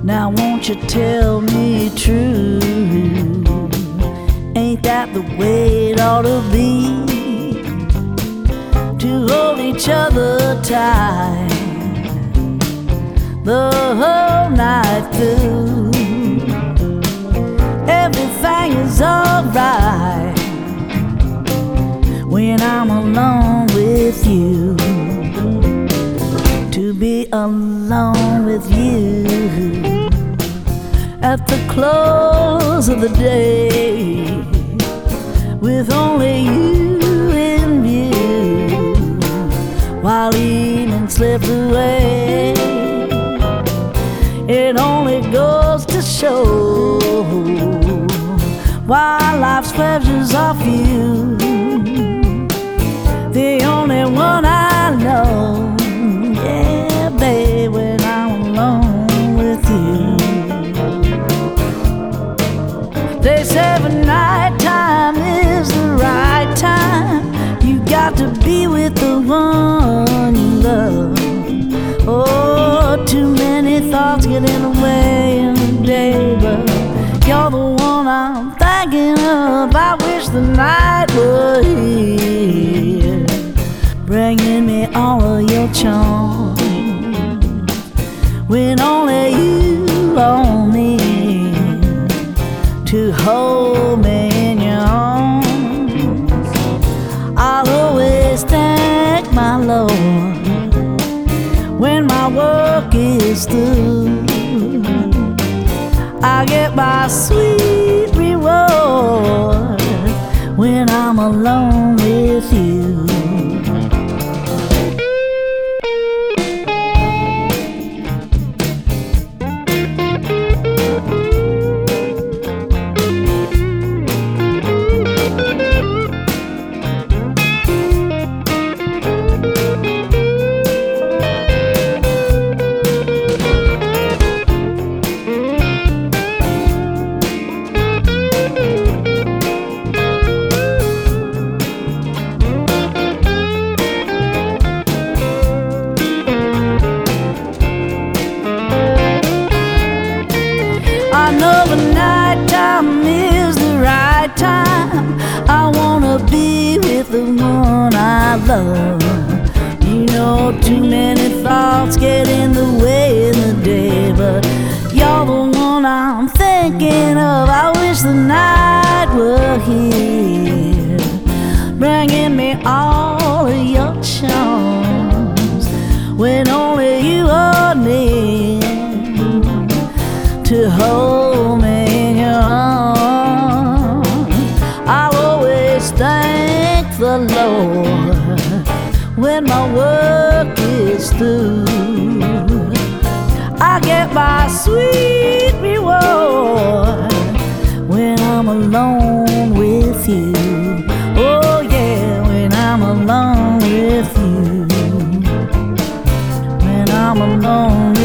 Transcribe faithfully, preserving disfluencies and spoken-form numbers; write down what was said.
Now won't you tell me true? Ain't that the way it ought to be? To hold each other tight the whole night through. Everything is alright when I'm alone with you. To be alone with you at the close of the day, with only you in view, while evening slips away. It only goes to show why life's pleasures are few. The only one I know, yeah, babe, when I'm alone with you. They say the night time is the right time. You got to be with the one you love. Oh, too many thoughts get in the way in the day, but you're the one I'm thinking of. I wish the night were here, bringing me all of your charms, when only you own me, to hold me in your arms. I'll always thank my Lord when my work is through. I get my sweet reward when I'm alone with you. I know the night time is the right time. I wanna be with the one I love. You know, too many thoughts get in the way in the day, but you're the one I'm thinking of. I wish the night were here, bringing me all of your charms, when only you are near, to hold me in your arms. I'll always thank the Lord when my work is through. I get my sweet reward when I'm alone with you. Oh yeah, when I'm alone with you, when I'm alone